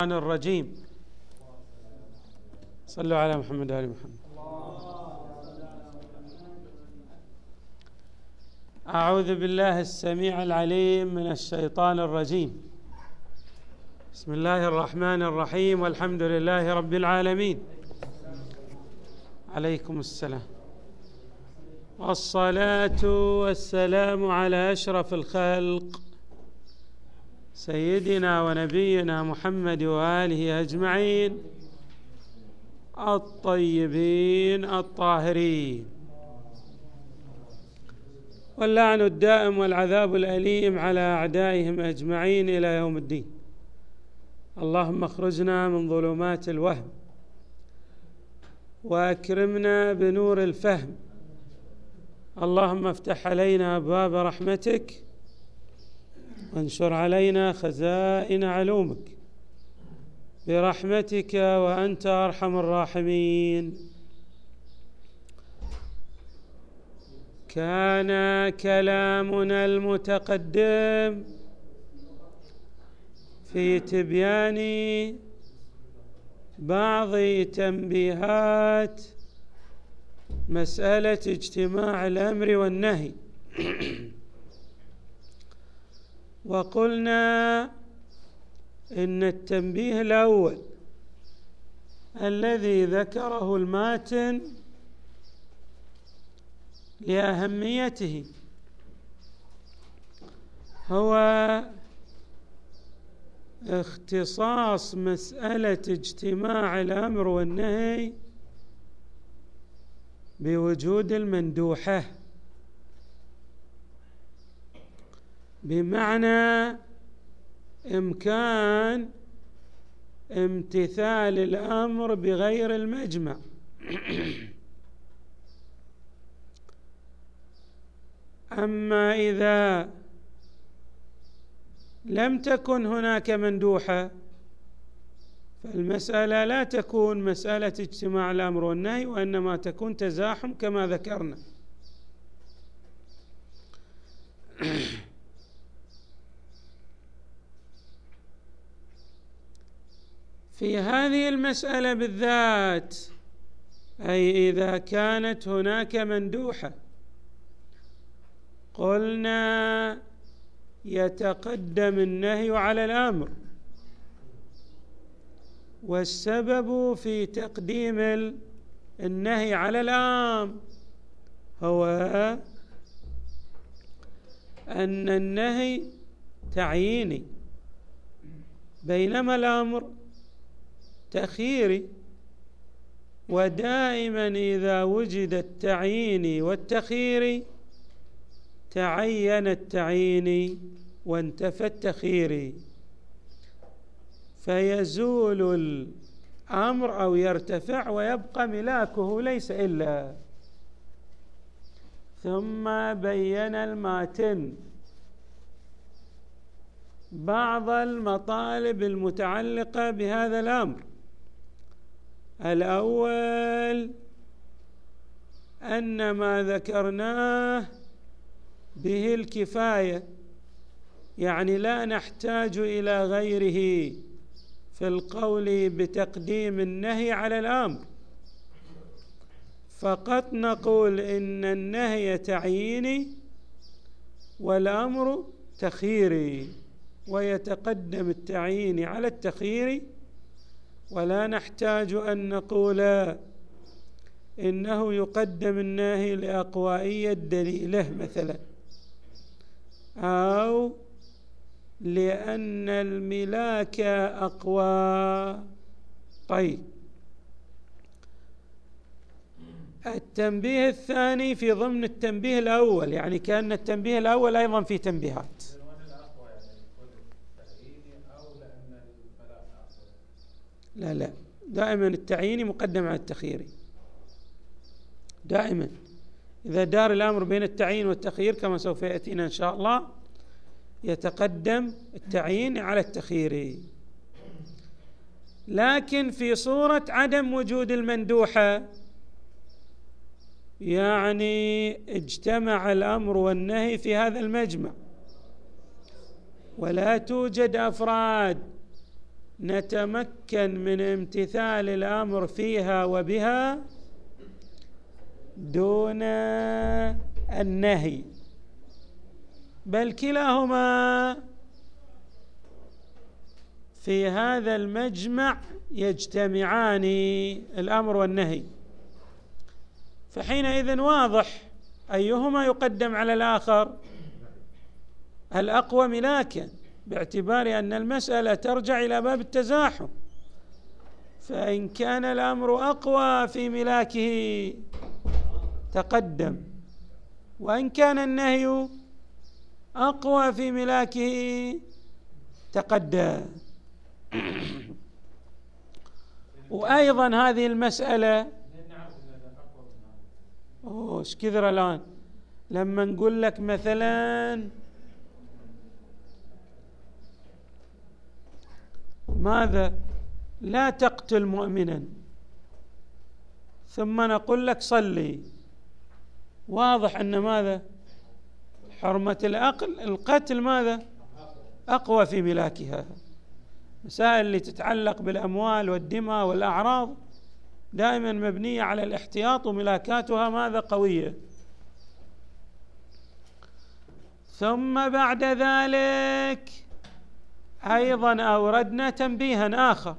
الرجيم. صلوا على محمد وآل محمد. أعوذ بالله السميع العليم من الشيطان الرجيم. بسم الله الرحمن الرحيم، والحمد لله رب العالمين. عليكم السلام. والصلاة والسلام على أشرف الخلق سيدنا ونبينا محمد وآله أجمعين الطيبين الطاهرين، واللعن الدائم والعذاب الأليم على أعدائهم أجمعين إلى يوم الدين. اللهم اخرجنا من ظلمات الوهم وأكرمنا بنور الفهم. اللهم افتح علينا أبواب رحمتك وانشر علينا خزائن علومك برحمتك وأنت أرحم الراحمين. كان كلامنا المتقدم في تبيان بعض تنبيهات مسألة اجتماع الأمر والنهي، وقلنا إن التنبيه الأول الذي ذكره الماتن لأهميته هو اختصاص مسألة اجتماع الأمر والنهي بوجود المندوحة، بمعنى إمكان امتثال الأمر بغير المجمع. أما إذا لم تكن هناك مندوحة فالمسألة لا تكون مسألة اجتماع الأمر والنهي، وإنما تكون تزاحم كما ذكرنا. في هذه المسألة بالذات، أي إذا كانت هناك مندوحة، قلنا يتقدم النهي على الأمر، والسبب في تقديم النهي على الأمر هو أن النهي تعييني بينما الأمر تخييري، ودائما إذا وجد التعيين والتخيير تعين التعيين وانتفى التخيير، فيزول الأمر أو يرتفع ويبقى ملاكه ليس إلا. ثم بين الماتن بعض المطالب المتعلقة بهذا الأمر. الأول أن ما ذكرناه به الكفاية، يعني لا نحتاج إلى غيره في القول بتقديم النهي على الأمر، فقط نقول إن النهي تعييني والأمر تخييري، ويتقدم التعيين على التخيير، ولا نحتاج أن نقول إنه يقدم النهي لأقوائية دليله مثلا، أو لأن الملاك أقوى. طيب، التنبيه الثاني في ضمن التنبيه الأول، يعني كأن التنبيه الأول أيضا في تنبيهات. لا، دائما التعييني مقدم على التخييري، دائما إذا دار الأمر بين التعيين والتخيير كما سوف يأتينا إن شاء الله يتقدم التعيين على التخيير. لكن في صورة عدم وجود المندوحة، يعني اجتمع الأمر والنهي في هذا المجمع ولا توجد أفراد نتمكن من امتثال الأمر فيها وبها دون النهي، بل كلاهما في هذا المجمع يجتمعان، الأمر والنهي، فحينئذ واضح أيهما يقدم على الآخر، الأقوى ملاكا، باعتبار أن المسألة ترجع إلى باب التزاحم، فإن كان الأمر أقوى في ملاكه تقدم، وإن كان النهي أقوى في ملاكه تقدم. وأيضا هذه المسألة ايش كثر الآن لما نقول لك مثلا ماذا لا تقتل مؤمنا، ثم نقول لك صلي، واضح أن ماذا حرمة القتل ماذا أقوى في ملاكها. مسائل اللي تتعلق بالأموال والدماء والأعراض دائما مبنية على الاحتياط، وملاكاتها ماذا قوية. ثم بعد ذلك أيضا أوردنا تنبيها آخر،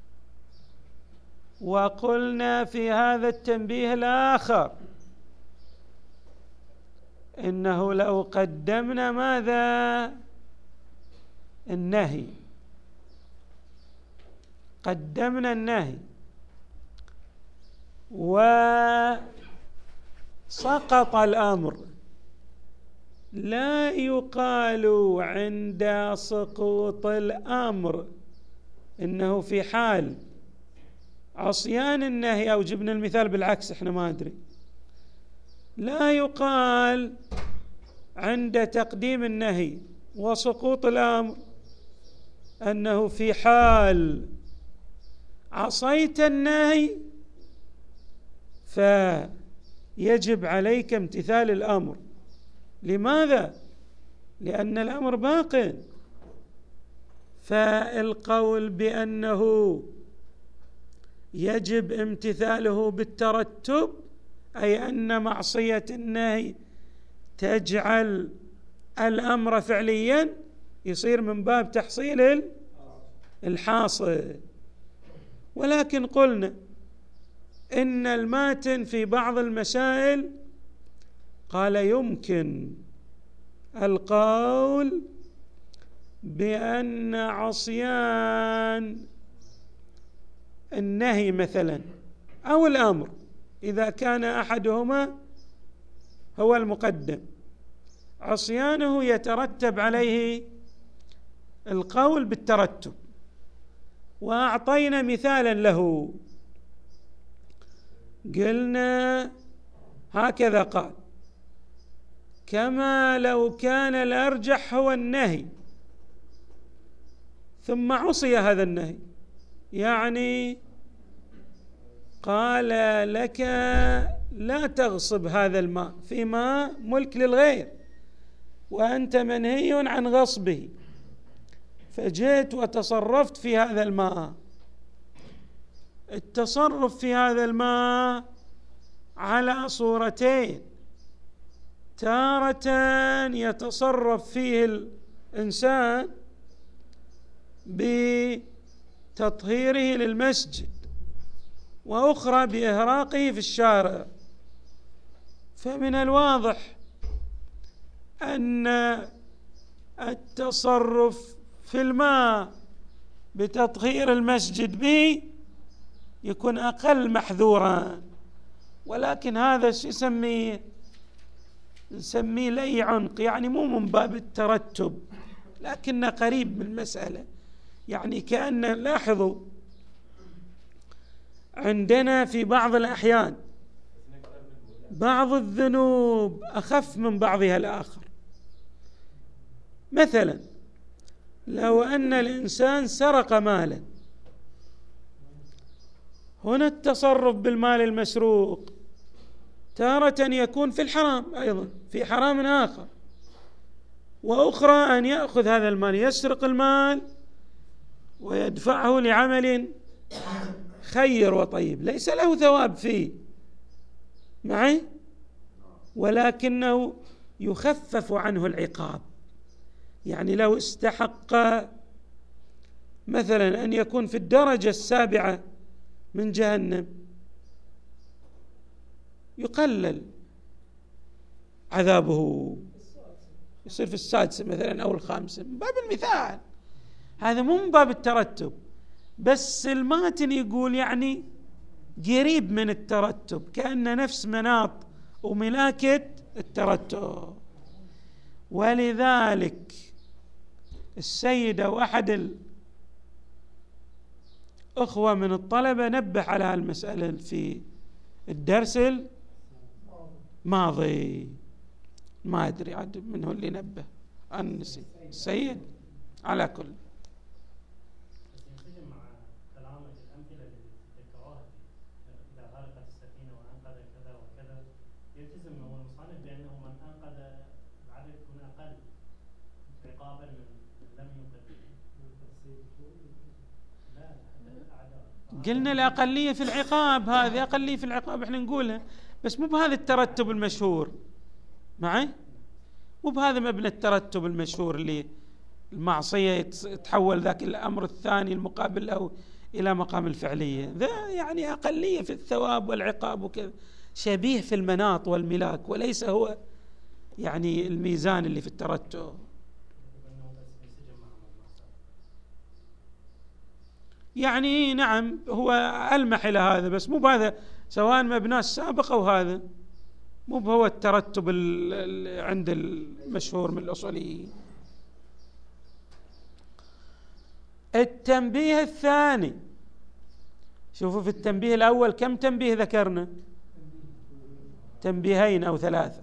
وقلنا في هذا التنبيه الآخر إنه لو قدمنا ماذا النهي، قدمنا النهي وسقط الأمر، لا يقال عند سقوط الأمر إنه في حال عصيان النهي، أو جبنا المثال بالعكس إحنا ما أدري، لا يقال عند تقديم النهي وسقوط الأمر أنه في حال عصيت النهي فيجب عليك امتثال الأمر. لماذا؟ لأن الأمر باق. فالقول بأنه يجب امتثاله بالترتب، أي أن معصية النهي تجعل الأمر فعليا، يصير من باب تحصيل الحاصل. ولكن قلنا إن الماتن في بعض المسائل قال يمكن القول بأن عصيان النهي مثلا أو الأمر إذا كان أحدهما هو المقدم، عصيانه يترتب عليه القول بالترتب. وأعطينا مثالا له، قلنا هكذا قال: كما لو كان الأرجح هو النهي ثم عصي هذا النهي، يعني قال لك لا تغصب هذا الماء، في ماء ملك للغير وأنت منهي عن غصبه، فجئت وتصرفت في هذا الماء. التصرف في هذا الماء على صورتين: تارة يتصرف فيه الإنسان بتطهيره للمسجد، وأخرى بإهراقه في الشارع. فمن الواضح أن التصرف في الماء بتطهير المسجد به يكون أقل محذورا، ولكن هذا نسميه لي عنق، يعني مو من باب الترتب لكنه قريب من المسألة. يعني كأن لاحظوا عندنا في بعض الأحيان بعض الذنوب أخف من بعضها الآخر. مثلا لو أن الإنسان سرق مالا، هنا التصرف بالمال المسروق تارة يكون في الحرام، أيضا في حرام آخر، وأخرى أن يأخذ هذا المال يسرق المال ويدفعه لعمل خير وطيب ليس له ثواب فيه معي، ولكنه يخفف عنه العقاب. يعني لو استحق مثلا أن يكون في الدرجة 7 من جهنم يقلل عذابه، يصير في 6 مثلا أو 5 من باب المثال، هذا مو من باب الترتب، بس الماتن يقول يعني قريب من الترتب، كأن نفس مناط وملاكة الترتب. ولذلك السيدة وأحد الأخوة من الطلبة نبه على هالمسألة في الدرس الماضي، ما أدري عاد منه اللي نبه، أنا نسيت السيد. على كل قلنا الأقلية في العقاب، هذه أقلية في العقاب احنا نقولها، بس مو بهذا الترتب المشهور معي، مو بهذا مبنى الترتب المشهور اللي المعصية يتحول ذاك الأمر الثاني المقابل له إلى مقام الفعلية، ذا يعني أقلية في الثواب والعقاب وكذا، شبيه في المناط والملاك، وليس هو يعني الميزان اللي في الترتب. يعني نعم هو ألمح إلى هذا، بس مو بهذا، سواء مبناه السابق أو هذا، مو بهو الترتب عند المشهور من الأصوليين. التنبيه الثاني، شوفوا في التنبيه الأول كم تنبيه ذكرنا؟ تنبيهين أو 3.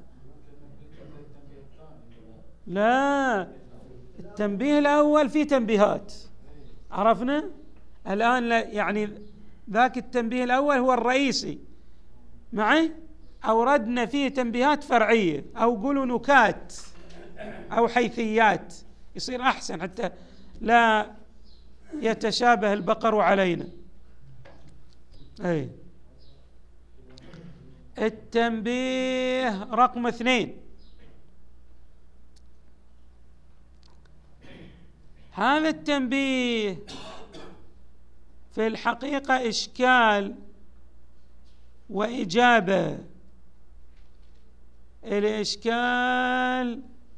لا، التنبيه الأول فيه تنبيهات عرفنا الآن، يعني ذاك التنبيه الأول هو الرئيسي معي، أوردنا فيه تنبيهات فرعية أو قولوا نكات أو حيثيات، يصير أحسن حتى لا يتشابه البقر علينا. أي التنبيه رقم 2، هذا التنبيه في الحقيقة إشكال وإجابة. الإشكال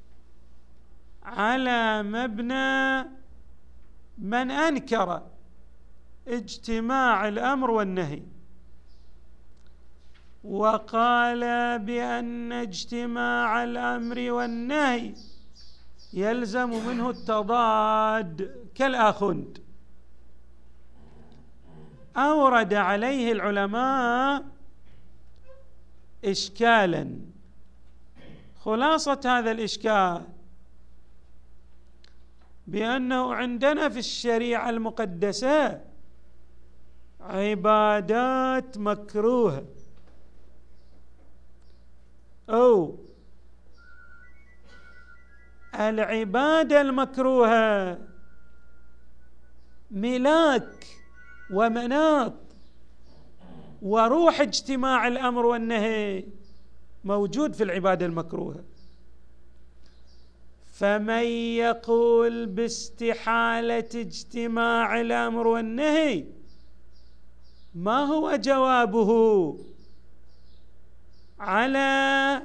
على مبنى من أنكر اجتماع الأمر والنهي وقال بأن اجتماع الأمر والنهي يلزم منه التضاد كالآخند. أورد عليه العلماء إشكالا، خلاصة هذا الإشكال بأنه عندنا في الشريعة المقدسة عبادات مكروهة أو العبادة المكروهة ملاك ومناط وروح اجتماع الأمر والنهي موجود في العبادة المكروهة. فمن يقول باستحالة اجتماع الأمر والنهي ما هو جوابه على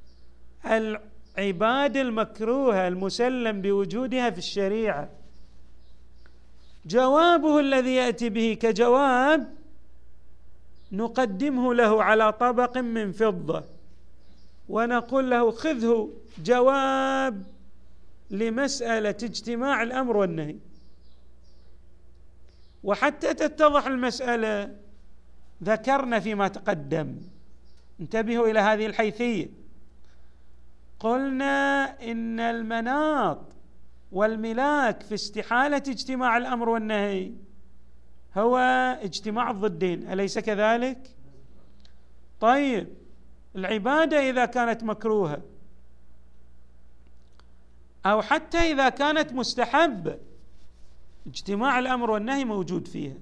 العبادة المكروهة المسلم بوجودها في الشريعة؟ جوابه الذي يأتي به كجواب نقدمه له على طبق من فضة ونقول له خذه جواب لمسألة اجتماع الأمر والنهي. وحتى تتضح المسألة ذكرنا فيما تقدم، انتبهوا إلى هذه الحيثية، قلنا إن المناط والملاك في استحالة اجتماع الأمر والنهي هو اجتماع الضدين، أليس كذلك؟ طيب العبادة إذا كانت مكروهة أو حتى إذا كانت مستحبة اجتماع الأمر والنهي موجود فيها،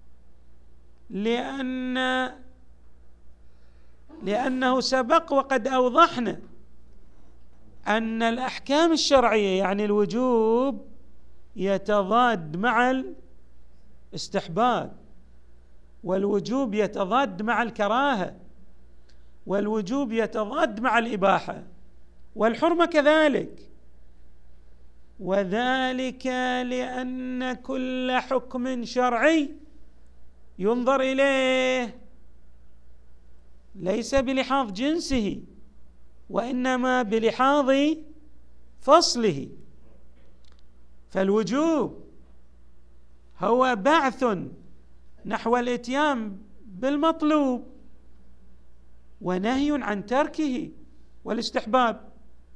لأنه سبق وقد أوضحنا أن الأحكام الشرعية يعني الوجوب يتضاد مع الاستحباب، والوجوب يتضاد مع الكراهة، والوجوب يتضاد مع الإباحة، والحرمة كذلك. وذلك لأن كل حكم شرعي ينظر إليه ليس بلحاظ جنسه، وإنما بلحاظ فصله. فالوجوب هو بعث نحو الإتيان بالمطلوب ونهي عن تركه، والاستحباب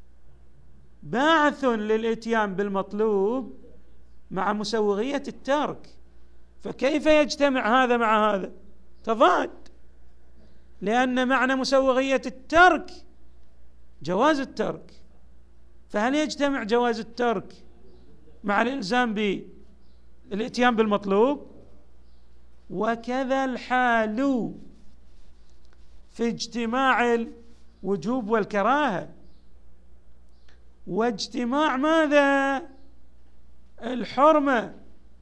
باعث للإتيان بالمطلوب مع مسوغية الترك. فكيف يجتمع هذا مع هذا؟ تضاد، لأن معنى مسوغية الترك جواز الترك، فهل يجتمع جواز الترك مع الإلزام بالإتيان بالمطلوب؟ وكذا الحال في اجتماع الوجوب والكراهة، واجتماع ماذا؟ الحرمة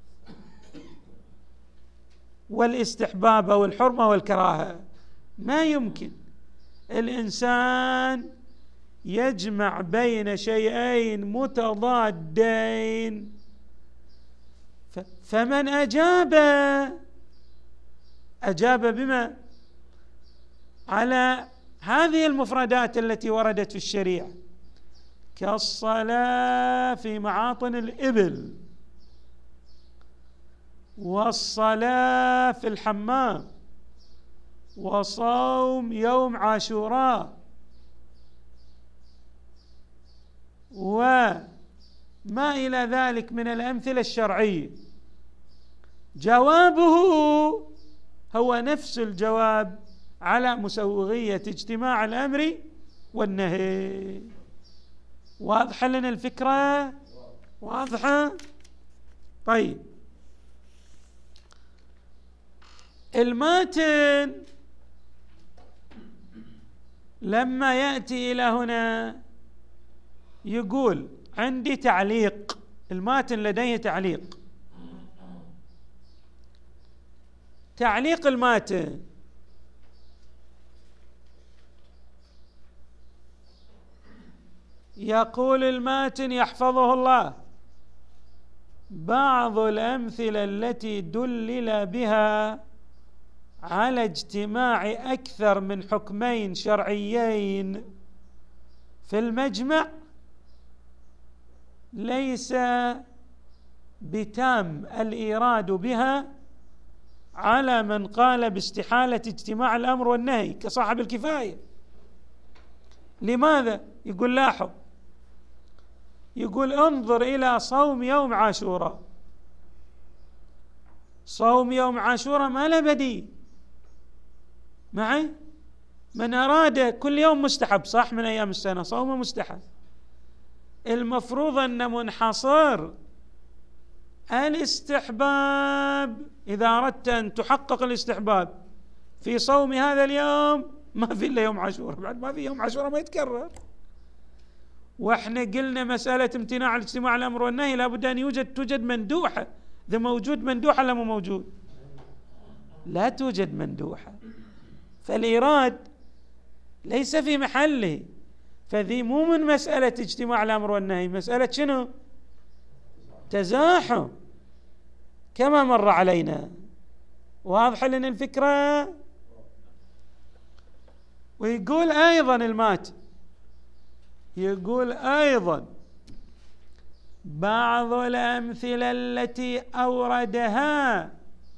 والاستحباب أو الحرمة والكراهة. ما يمكن الإنسان يجمع بين شيئين متضادين. فمن أجاب بما؟ على هذه المفردات التي وردت في الشريعة، كالصلاة في معاطن الإبل، والصلاة في الحمام، وصوم يوم عاشوراء، وما إلى ذلك من الأمثلة الشرعية. جوابه هو نفس الجواب على مسوغية اجتماع الأمر والنهي. واضحة لنا الفكرة؟ واضحة؟ طيب، الماتن لما يأتي إلى هنا يقول عندي تعليق، الماتن لديه تعليق. تعليق الماتن يقول الماتن يحفظه الله: بعض الأمثلة التي دلل بها على اجتماع أكثر من حكمين شرعيين في المجمع ليس بتام الإيراد بها على من قال باستحالة اجتماع الأمر والنهي كصاحب الكفاية. لماذا؟ يقول لاحظ، يقول انظر إلى صوم يوم عاشوراء. صوم يوم عاشوراء ما له بديل معي، من أراد كل يوم مستحب، صح، من أيام السنة صومه مستحب. المفروض أن منحصر الاستحباب، إذا أردت أن تحقق الاستحباب في صوم هذا اليوم ما في إلا يوم عاشوراء، بعد ما في يوم عاشوراء ما يتكرر. واحنا قلنا مسألة امتناع الاجتماع الأمر والنهي لابد أن توجد مندوحة. إذا موجود مندوحة ولا مو موجود؟ لا توجد مندوحة، فالإيراد ليس في محله. فذي مو من مسألة اجتماع الأمر والنهي، مسألة شنو؟ تزاحم، كما مر علينا. واضحة لنا الفكرة؟ ويقول أيضا المات، يقول أيضا بعض الأمثلة التي أوردها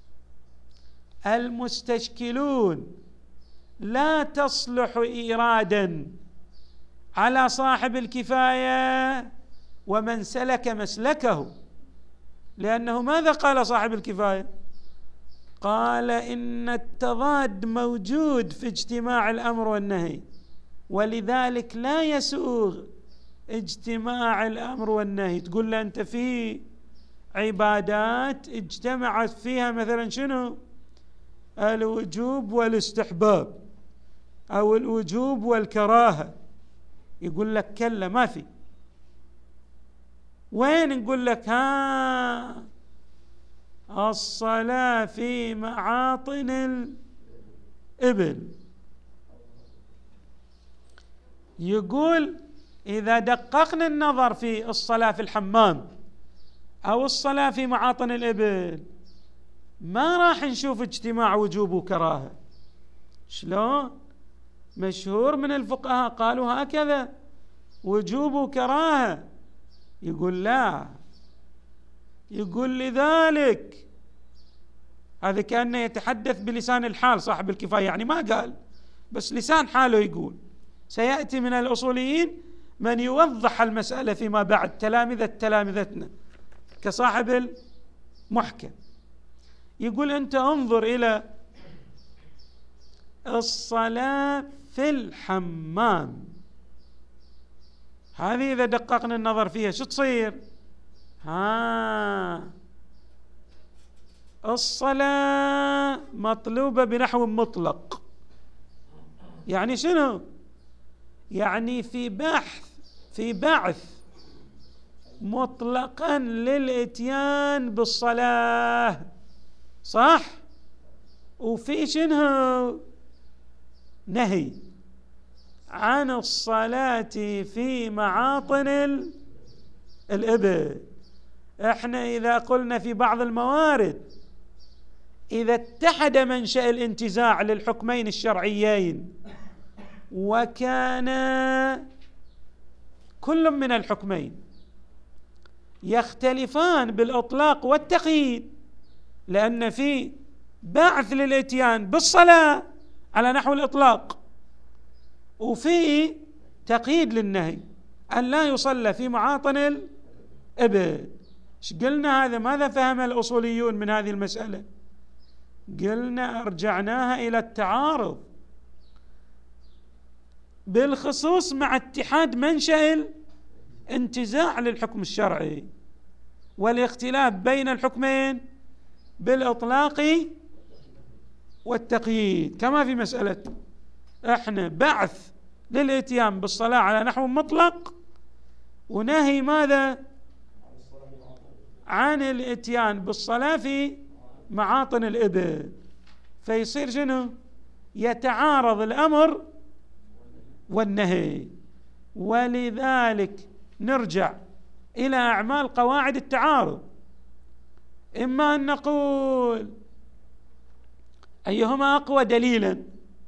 المستشكلون لا تصلح إيرادا على صاحب الكفاية ومن سلك مسلكه. لأنه ماذا قال صاحب الكفاية؟ قال إن التضاد موجود في اجتماع الأمر والنهي، ولذلك لا يسوغ اجتماع الأمر والنهي. تقول له أنت في عبادات اجتمعت فيها مثلا شنو؟ الوجوب والاستحباب أو الوجوب والكراهة، يقول لك كلا ما في. وين نقول لك الصلاة في معاطن الإبل، يقول إذا دققنا النظر في الصلاة في الحمام أو الصلاة في معاطن الإبل ما راح نشوف اجتماع وجوب وكراهة. شلون؟ مشهور من الفقهاء قالوا هكذا وجوب وكراهة. يقول لا، يقول لذلك هذا كأنه يتحدث بلسان الحال صاحب الكفاية، يعني ما قال بس لسان حاله يقول. سيأتي من الأصوليين من يوضح المسألة فيما بعد، تلامذتنا كصاحب المحكم. يقول أنت انظر إلى الصلاة في الحمام، هذه إذا دققنا النظر فيها شو تصير؟ الصلاة مطلوبة بنحو مطلق. يعني شنو؟ يعني في بعث مطلقا للإتيان بالصلاة، صح؟ وفي شنو؟ نهي عن الصلاة في معاطن الإبل. احنا إذا قلنا في بعض الموارد إذا اتحد منشأ الانتزاع للحكمين الشرعيين وكان كل من الحكمين يختلفان بالإطلاق والتقييد، لأن في بعث للإتيان بالصلاة على نحو الإطلاق وفي تقييد للنهي أن لا يصلى في معاطن الإبل. ايش قلنا؟ هذا ماذا فهم الأصوليون من هذه المسألة؟ قلنا أرجعناها إلى التعارض بالخصوص مع اتحاد منشأ الانتزاع للحكم الشرعي والاختلاف بين الحكمين بالإطلاق والتقييد. كما في مسألة احنا بعث للإتيان بالصلاة على نحو مطلق ونهي ماذا؟ عن الإتيان بالصلاة في معاطن الإبل. فيصير شنو؟ يتعارض الأمر والنهي. ولذلك نرجع إلى أعمال قواعد التعارض، إما أن نقول أيهما أقوى دليلا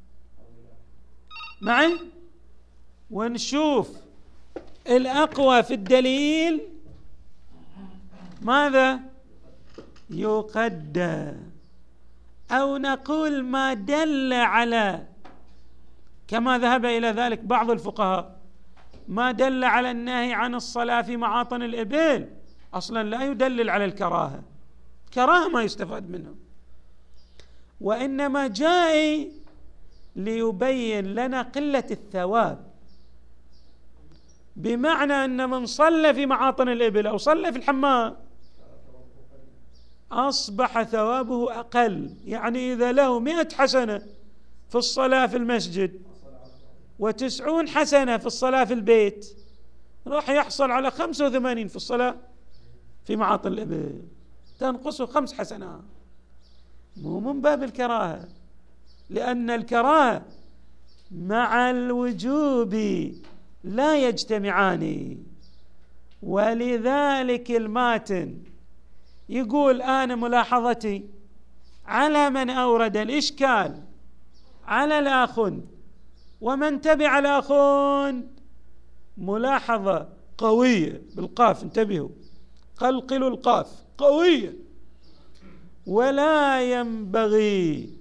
معي ونشوف الأقوى في الدليل ماذا يقدم، أو نقول ما دل على، كما ذهب إلى ذلك بعض الفقهاء، ما دل على النهي عن الصلاة في معاطن الإبل أصلا لا يدلل على الكراهة، كراهة ما يستفاد منه، وإنما جاء ليبين لنا قلة الثواب، بمعنى أن من صلى في معاطن الإبل أو صلى في الحمام أصبح ثوابه أقل. يعني إذا له 100 حسنة في الصلاة في المسجد و90 حسنة في الصلاة في البيت، راح يحصل على 85 في الصلاة في معاطن الإبل، تنقصه 5 حسنات. مو من باب الكراهة، لأن الكراهة مع الوجوب لا يجتمعان. ولذلك الماتن يقول أنا ملاحظتي على من أورد الإشكال على الآخن ومن تبع الآخن ملاحظة قوية بالقاف، انتبهوا، قلقلوا القاف، قوية، ولا ينبغي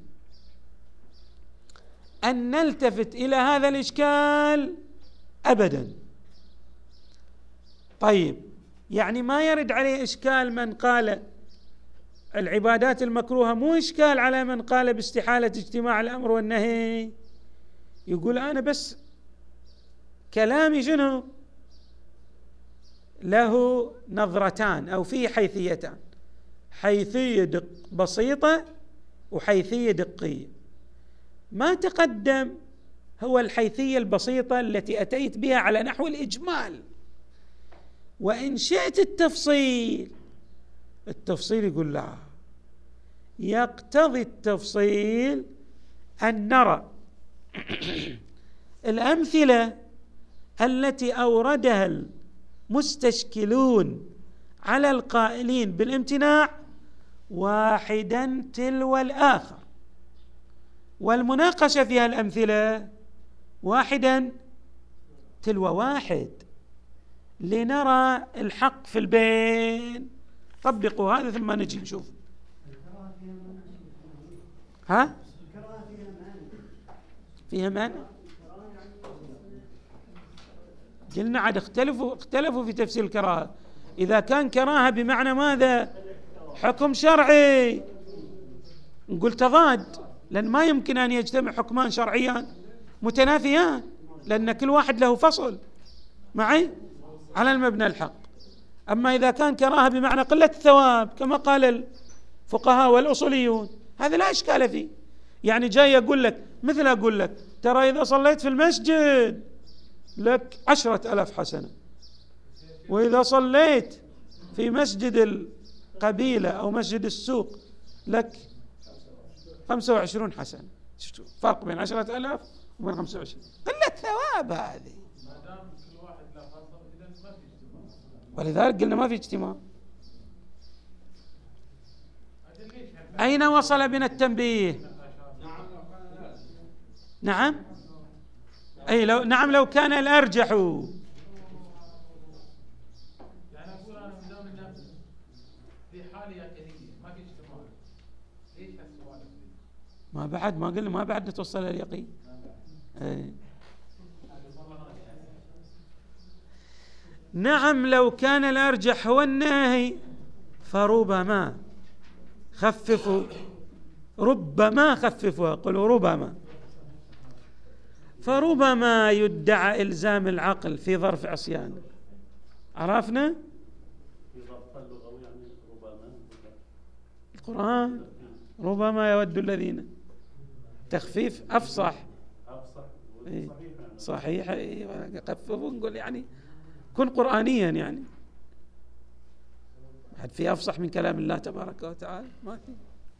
أن نلتفت إلى هذا الإشكال أبدا. طيب، يعني ما يرد عليه إشكال من قال العبادات المكروهة، مو إشكال على من قال باستحالة اجتماع الأمر والنهي. يقول أنا بس كلامي شنو؟ له نظرتان أو فيه حيثيتان، حيثية بسيطة وحيثية دقية. ما تقدم هو الحيثية البسيطة التي أتيت بها على نحو الإجمال، وإن شئت التفصيل يقول لا، يقتضي التفصيل أن نرى الأمثلة التي أوردها المستشكلون على القائلين بالامتناع واحدا تلو الآخر، والمناقشة في الأمثلة واحدا تلو واحد، لنرى الحق في البين. طبقوا هذا ثم نجي نشوف. ها؟ فيها معنى؟ قلنا عاد اختلفوا في تفسير الكراهة. إذا كان كراهة بمعنى ماذا؟ حكم شرعي، نقول تضاد، لأن ما يمكن أن يجتمع حكمان شرعيان متنافيان، لأن كل واحد له فصل معي على المبنى الحق. أما إذا كان كراهة بمعنى قلة الثواب كما قال الفقهاء والأصوليون، هذا لا إشكال فيه. يعني جاي أقول لك، مثل أقول لك ترى إذا صليت في المسجد لك 10,000 حسنة، وإذا صليت في مسجد القبيلة أو مسجد السوق لك 25 حسنة. شفتوا فرق بين 10,000 وبين 25؟ قلة ثواب هذه. ولذلك قلنا ما في اجتماع. أين وصل بنا التنبيه؟ نعم، أي لو كان الأرجح. يعني أقول أنا بدون في حالة يقينية ما في اجتماع، ليش هالسؤال؟ ما قلنا ما بعد نتوصل إلى اليقين. نعم، لو كان الأرجح هو النهي فربما خففوا، قلوا ربما، فربما يدعى إلزام العقل في ظرف عصيان. عرفنا؟ في ظرف اللغوي يعني ربما القرآن ربما يود الذين، تخفيف أفصح صحيح. خففوا نقول يعني كن قرآنيا، يعني حد في أفصح من كلام الله تبارك وتعالى؟ ما في.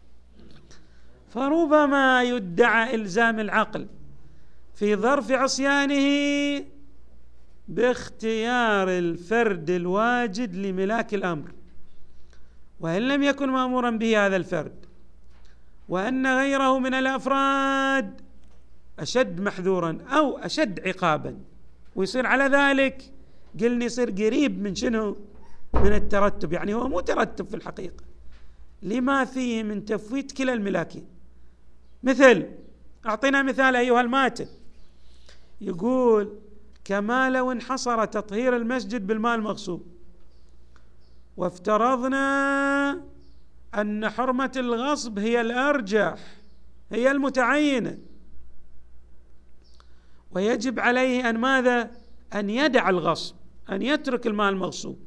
فربما يدعى إلزام العقل في ظرف عصيانه باختيار الفرد الواجد لملاك الأمر، وإن لم يكن مأمورا به هذا الفرد، وأن غيره من الأفراد أشد محذورا أو أشد عقابا، ويصير على ذلك قلنا يصير قريب من شنو؟ من الترتب. يعني هو مو ترتب في الحقيقة، لما فيه من تفويت كلا الملاكين. مثل، أعطينا مثال أيها الماتن، يقول كما لو انحصر تطهير المسجد بالماء المغصوب، وافترضنا أن حرمة الغصب هي الأرجح، هي المتعينة، ويجب عليه أن ماذا؟ أن يدع الغصب، أن يترك الماء المغصوب.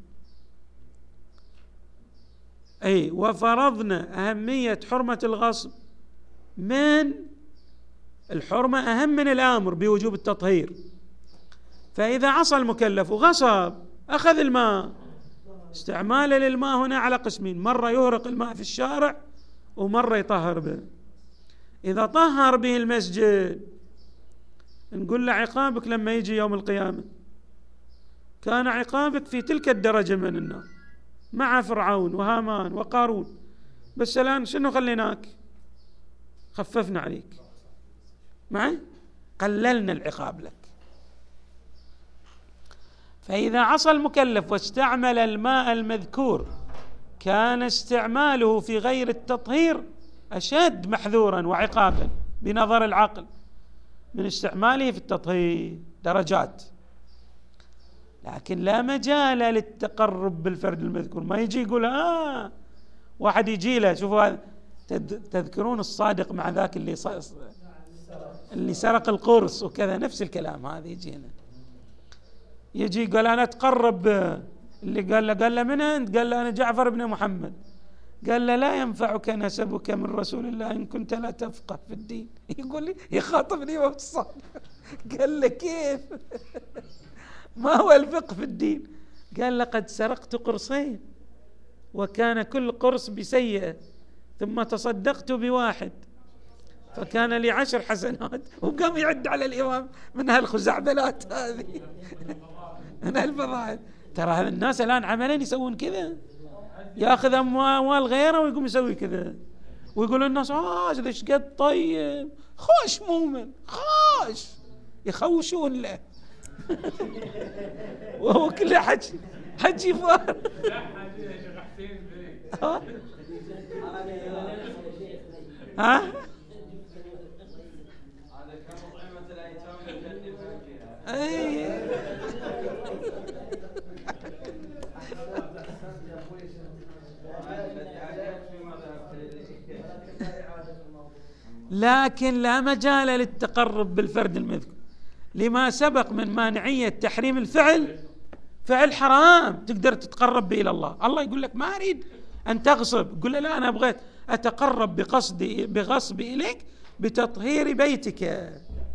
وفرضنا أهمية حرمة الغصب من الحرمة أهم من الآمر بوجوب التطهير. فإذا عصى المكلف وغصب أخذ الماء، استعماله للماء هنا على قسمين: مرة يهرق الماء في الشارع، ومرة يطهر به. إذا طهر به المسجد نقول له عقابك لما يجي يوم القيامة كان عقابك في تلك الدرجة من النار مع فرعون وهامان وقارون، بس الآن شنو خليناك؟ خففنا عليك، معي قللنا العقاب لك. فإذا عصى المكلف واستعمل الماء المذكور كان استعماله في غير التطهير أشد محذورا وعقابا بنظر العقل من استعماله في التطهير، درجات. لكن لا مجال للتقرب بالفرد المذكور. ما يجي يقول واحد يجي له، شوفوا تذكرون الصادق مع ذاك اللي سرق القرص وكذا، نفس الكلام هذا يجينا، يجي يقول أنا أتقرب اللي قال له من أنت؟ قال له أنا جعفر بن محمد. قال له لا ينفعك نسبك من رسول الله إن كنت لا تفقه في الدين. يقول لي يخاطبني وهو الصادق. قال له كيف؟ ما هو الفقه في الدين؟ قال لقد سرقت قرصين وكان كل قرص بسيئة، ثم تصدقت بواحد فكان لي 10 حسنات. وقام يعد على الإمام من هالخزعبلات هذه من هالفضائل. ترى هذا الناس الآن عملا يسوون كذا، ياخذ أموال غيره ويقوم يسوي كذا، ويقول الناس هذا ايش قد طيب، خوش مؤمن، خوش، يخوشون له وهو كله حجي فار. ها لكن لا مجال للتقرب بالفرد المذكور لما سبق من مانعية تحريم الفعل. فعل حرام تقدر تتقرب به إلى الله. الله يقول لك ما أريد أن تغصب، قل له لا، أنا أبغى أتقرب بغصب إليك بتطهير بيتك.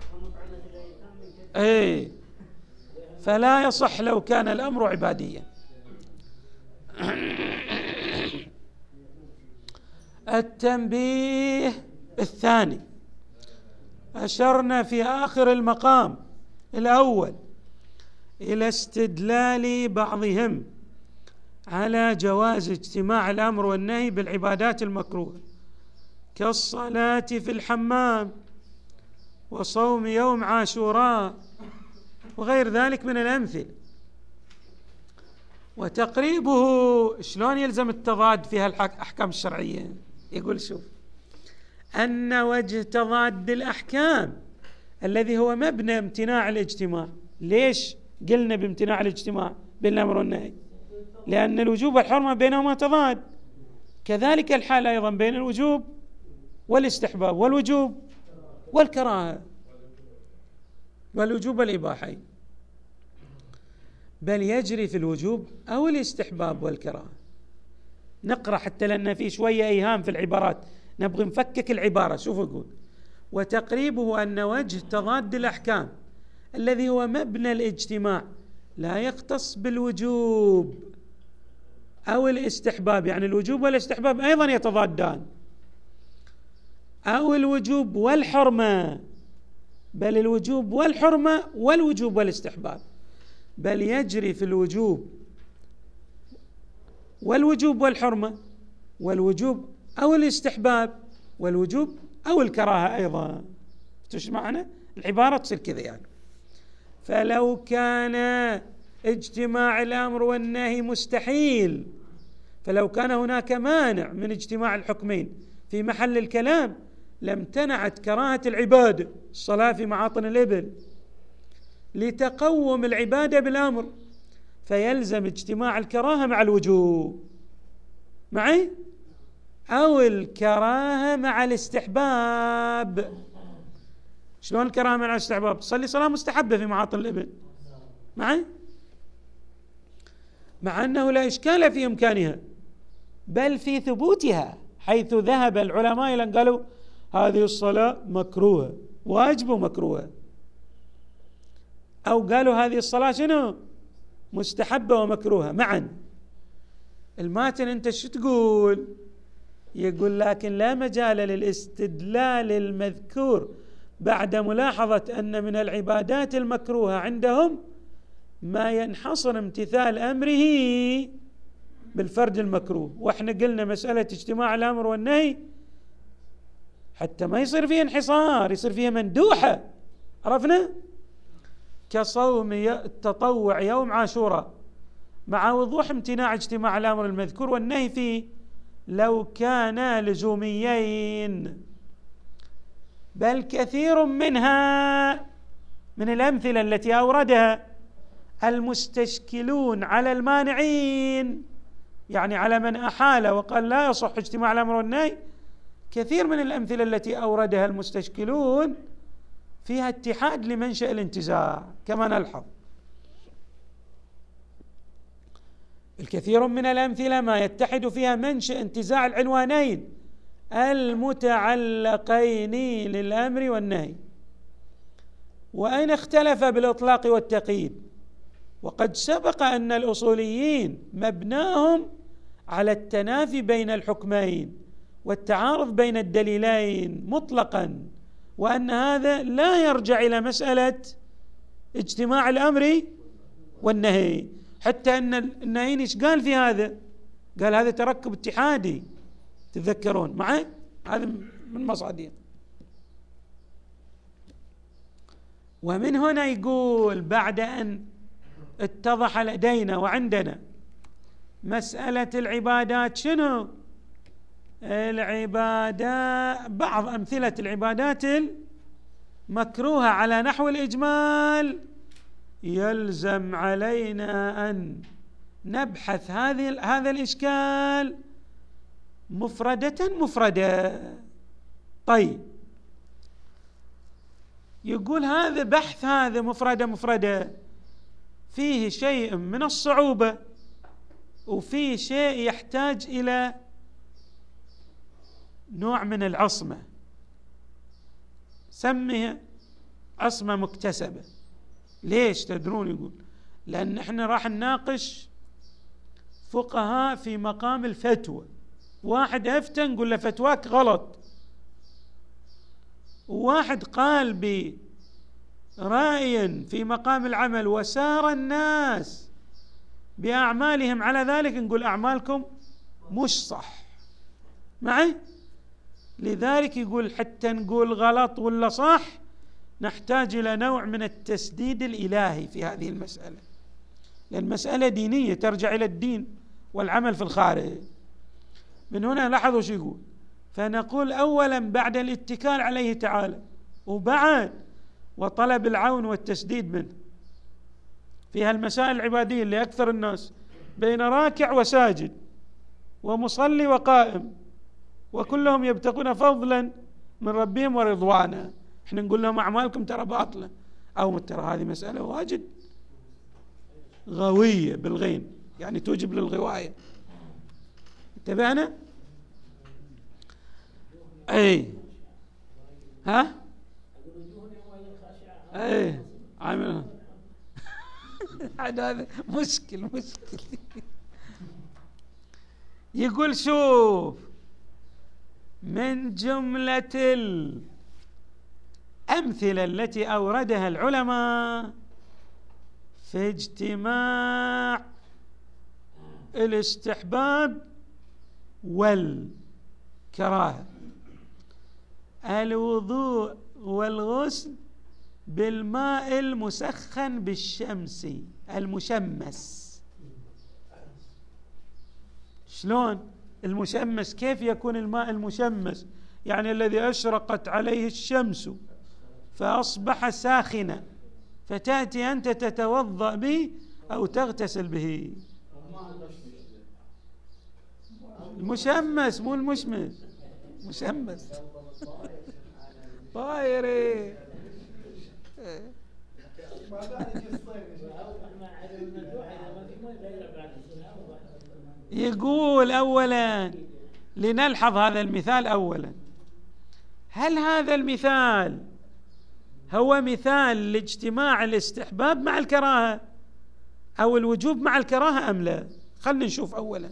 أي فلا يصح لو كان الأمر عباديا. التنبيه الثاني، أشرنا في آخر المقام الأول إلى استدلال بعضهم على جواز اجتماع الأمر والنهي بالعبادات المكروهة كالصلاة في الحمام وصوم يوم عاشوراء وغير ذلك من الأمثلة. وتقريبه شلون يلزم التضاد في هالأحكام الشرعية؟ يقول شوف، أن وجه تضاد الأحكام الذي هو مبنى امتناع الاجتماع. ليش قلنا بامتناع الاجتماع بين الأمر والنهي؟ لأن الوجوب والحرمة بينهما تضاد. كذلك الحال أيضا بين الوجوب والاستحباب والوجوب والكراهة والوجوب والإباحة، بل يجري في الوجوب أو الاستحباب والكراهة. نقرأ حتى لأن في شوية إيهام في العبارات، نبغي نفكك العبارة. شوفوا يقول وتقريبه أن وجه تضاد الأحكام الذي هو مبنى الاجتماع لا يختص بالوجوب أو الاستحباب، يعني الوجوب والاستحباب أيضا يتضادان، أو الوجوب والحرمة، بل الوجوب والحرمة والوجوب والاستحباب، بل يجري في الوجوب والوجوب والحرمة والوجوب أو الاستحباب والوجوب أو الكراهة أيضا. ايش معنى العبارة؟ تصير كذا يعني. فلو كان اجتماع الأمر والنهي مستحيل، فلو كان هناك مانع من اجتماع الحكمين في محل الكلام لامتنعت كراهة العبادة، الصلاة في معاطن الإبل، لتقوم العبادة بالأمر، فيلزم اجتماع الكراهة مع الوجوب معي، أو الكراهة مع الاستحباب. شلون الكراهة مع الاستحباب؟ تصلي صلاة مستحبة في معاطن الإبل معي، مع أنه لا إشكال في إمكانها بل في ثبوتها، حيث ذهب العلماء إلى أن قالوا هذه الصلاة مكروهة، واجب ومكروهة، أو قالوا هذه الصلاة شنو؟ مستحبة ومكروهة معا. الماتن أنت شو تقول؟ يقول لكن لا مجال للاستدلال المذكور بعد ملاحظة أن من العبادات المكروهة عندهم ما ينحصر امتثال أمره بالفرد المكروه. وإحنا قلنا مسألة اجتماع الأمر والنهي حتى ما يصير فيه انحصار، يصير فيه مندوحة، عرفنا؟ كصوم التطوع يوم عاشوراء مع وضوح امتناع اجتماع الأمر المذكور والنهي فيه لو كانا لزوميين. بل كثير منها من الأمثلة التي أوردها المستشكلون على المانعين، يعني على من أحال وقال لا يصح اجتماع الأمر والنهي، كثير من الأمثلة التي أوردها المستشكلون فيها اتحاد لمنشأ الانتزاع كما نلحظ. الكثير من الأمثلة ما يتحد فيها منشأ انتزاع العنوانين المتعلقين للأمر والنهي، وأين اختلف بالإطلاق والتقييد. وقد سبق أن الأصوليين مبناهم على التنافي بين الحكمين والتعارض بين الدليلين مطلقا، وأن هذا لا يرجع إلى مسألة اجتماع الأمر والنهي. حتى أن النهي إيش قال في هذا؟ قال هذا تركب اتحادي، تذكرون معي؟ هذا من مصادين. ومن هنا يقول بعد أن اتضح لدينا وعندنا مسألة العبادات، شنو؟ العبادات، بعض أمثلة العبادات المكروهة على نحو الإجمال، يلزم علينا أن نبحث هذا الإشكال مفردة. طيب، يقول هذا بحث هذا مفردة فيه شيء من الصعوبة، وفيه شيء يحتاج إلى نوع من العصمة، سميها عصمة مكتسبة. ليش تدرون؟ يقول لأن احنا راح نناقش فقهاء في مقام الفتوى، واحد أفتى نقول له فتواك غلط، وواحد قال برأي في مقام العمل وسار الناس بأعمالهم على ذلك، نقول أعمالكم مش صح معي. لذلك يقول حتى نقول غلط ولا صح نحتاج إلى نوع من التسديد الإلهي في هذه المسألة، لأن المسألة دينية ترجع إلى الدين والعمل في الخارج. من هنا لاحظوا شو يقول، فنقول أولا بعد الاتكال عليه تعالى، وبعد وطلب العون والتسديد منه في هالمسائل العبادية اللي أكثر الناس بين راكع وساجد ومصلي وقائم، وكلهم يبتغون فضلا من ربهم ورضوانا، احنا نقول لهم أعمالكم ترى باطلة، أو ترى هذه مسألة واجد غوية بالغين، يعني توجب للغواية. انتبهنا؟ اي ها اي عامل هذا مشكل. يقول شوف، من جملة الأمثلة التي أوردها العلماء في اجتماع الاستحباب والكراهة، الوضوء والغسل بالماء المسخن بالشمس المشمس. شلون المشمس؟ كيف يكون الماء المشمس؟ يعني الذي أشرقت عليه الشمس فأصبح ساخنا، فتأتي أنت تتوضأ به أو تغتسل به. المشمس مو المشمس، مشمس طايري. يقول أولا لنلحظ هذا المثال أولا، هل هذا المثال هو مثال لاجتماع الاستحباب مع الكراهة أو الوجوب مع الكراهة أم لا؟ خلنا نشوف أولا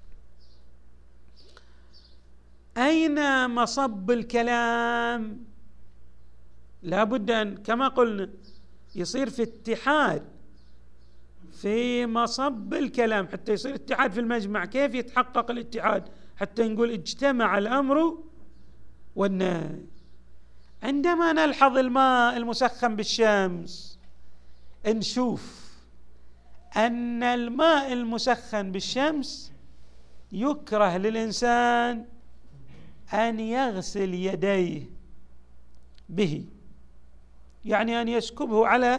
أين مصب الكلام. لابد أن كما قلنا يصير في اتحاد في مصب الكلام حتى يصير اتحاد في المجمع. كيف يتحقق الاتحاد حتى نقول اجتمع الأمر والنهي؟ عندما نلحظ الماء المسخن بالشمس نشوف أن الماء المسخن بالشمس يكره للإنسان أن يغسل يديه به، يعني أن يسكبه على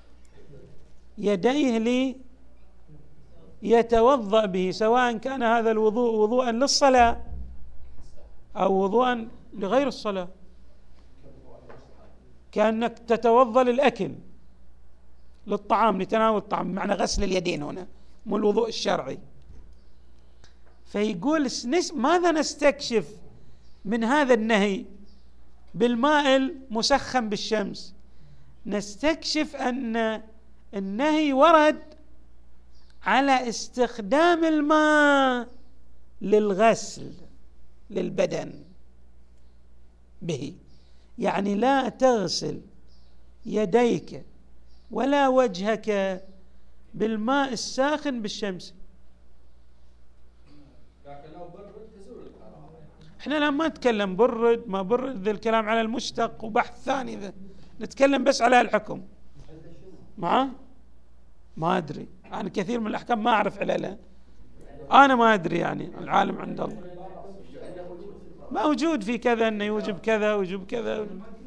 يديه ليتوضأ به، سواء كان هذا الوضوء وضوءا للصلاة أو وضوءا لغير الصلاة، كأنك تتوضأ للأكل للطعام لتناول الطعام، معنى غسل اليدين هنا مو الوضوء الشرعي. فيقول ماذا نستكشف من هذا النهي بالماء المسخن بالشمس؟ نستكشف أن النهي ورد على استخدام الماء للغسل للبدن به، يعني لا تغسل يديك ولا وجهك بالماء الساخن بالشمس. لكن لو برد تزول الحرارة. احنا الآن ما نتكلم برد ما برد، ذا الكلام على المشتق وبحث ثاني، ذا نتكلم بس على الحكم. ما أدري، أنا كثير من الأحكام ما أعرف عللها، أنا ما أدري، يعني العالم عند الله، موجود في كذا أنه يوجب كذا ويوجب كذا.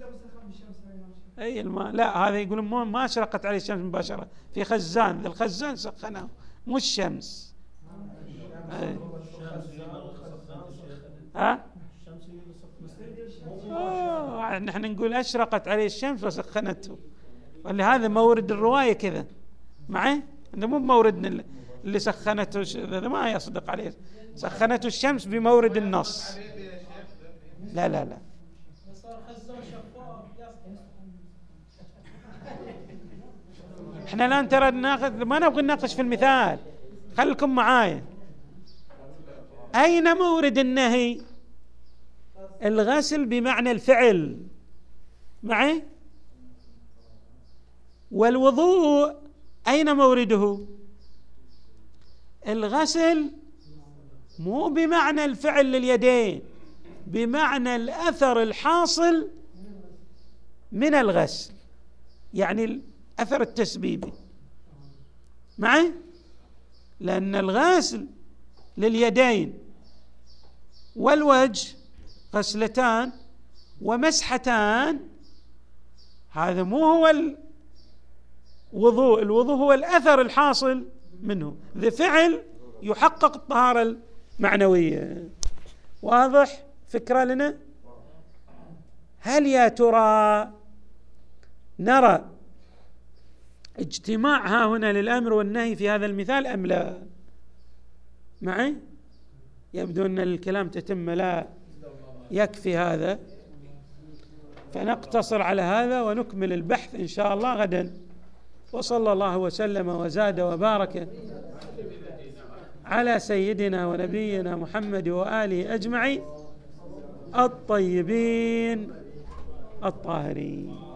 أي الماء لا، هذا يقولون ما أشرقت عليه الشمس مباشرة، في خزان، ذا الخزان سخنه مو الشمس. نحن نقول أشرقت عليه الشمس وسخنته، ولهذا مورد الرواية كذا معي، إنه مو موردنا اللي سخنته هذا ما يصدق عليه، سخنته الشمس بمورد النص. لا لا لا، احنا الآن ترى ما نبغى نناقش في المثال، خليكم معايا. أين مورد النهي؟ الغسل بمعنى الفعل معي، والوضوء أين مورده؟ الغسل مو بمعنى الفعل لليدين، بمعنى الأثر الحاصل من الغسل، يعني الأثر التسبيبي معي، لأن الغسل لليدين والوجه غسلتان ومسحتان، هذا مو هو الوضوء. الوضوء هو الأثر الحاصل منه، ذا فعل يحقق الطهارة المعنوية. واضح فكرة لنا؟ هل يا ترى نرى اجتماع ها هنا للأمر والنهي في هذا المثال أم لا؟ معي؟ يبدو أن الكلام تتم، لا يكفي هذا، فنقتصر على هذا ونكمل البحث إن شاء الله غدا. وصلى الله وسلم وزاد وبارك على سيدنا ونبينا محمد وآله أجمعين الطيبين الطاهرين.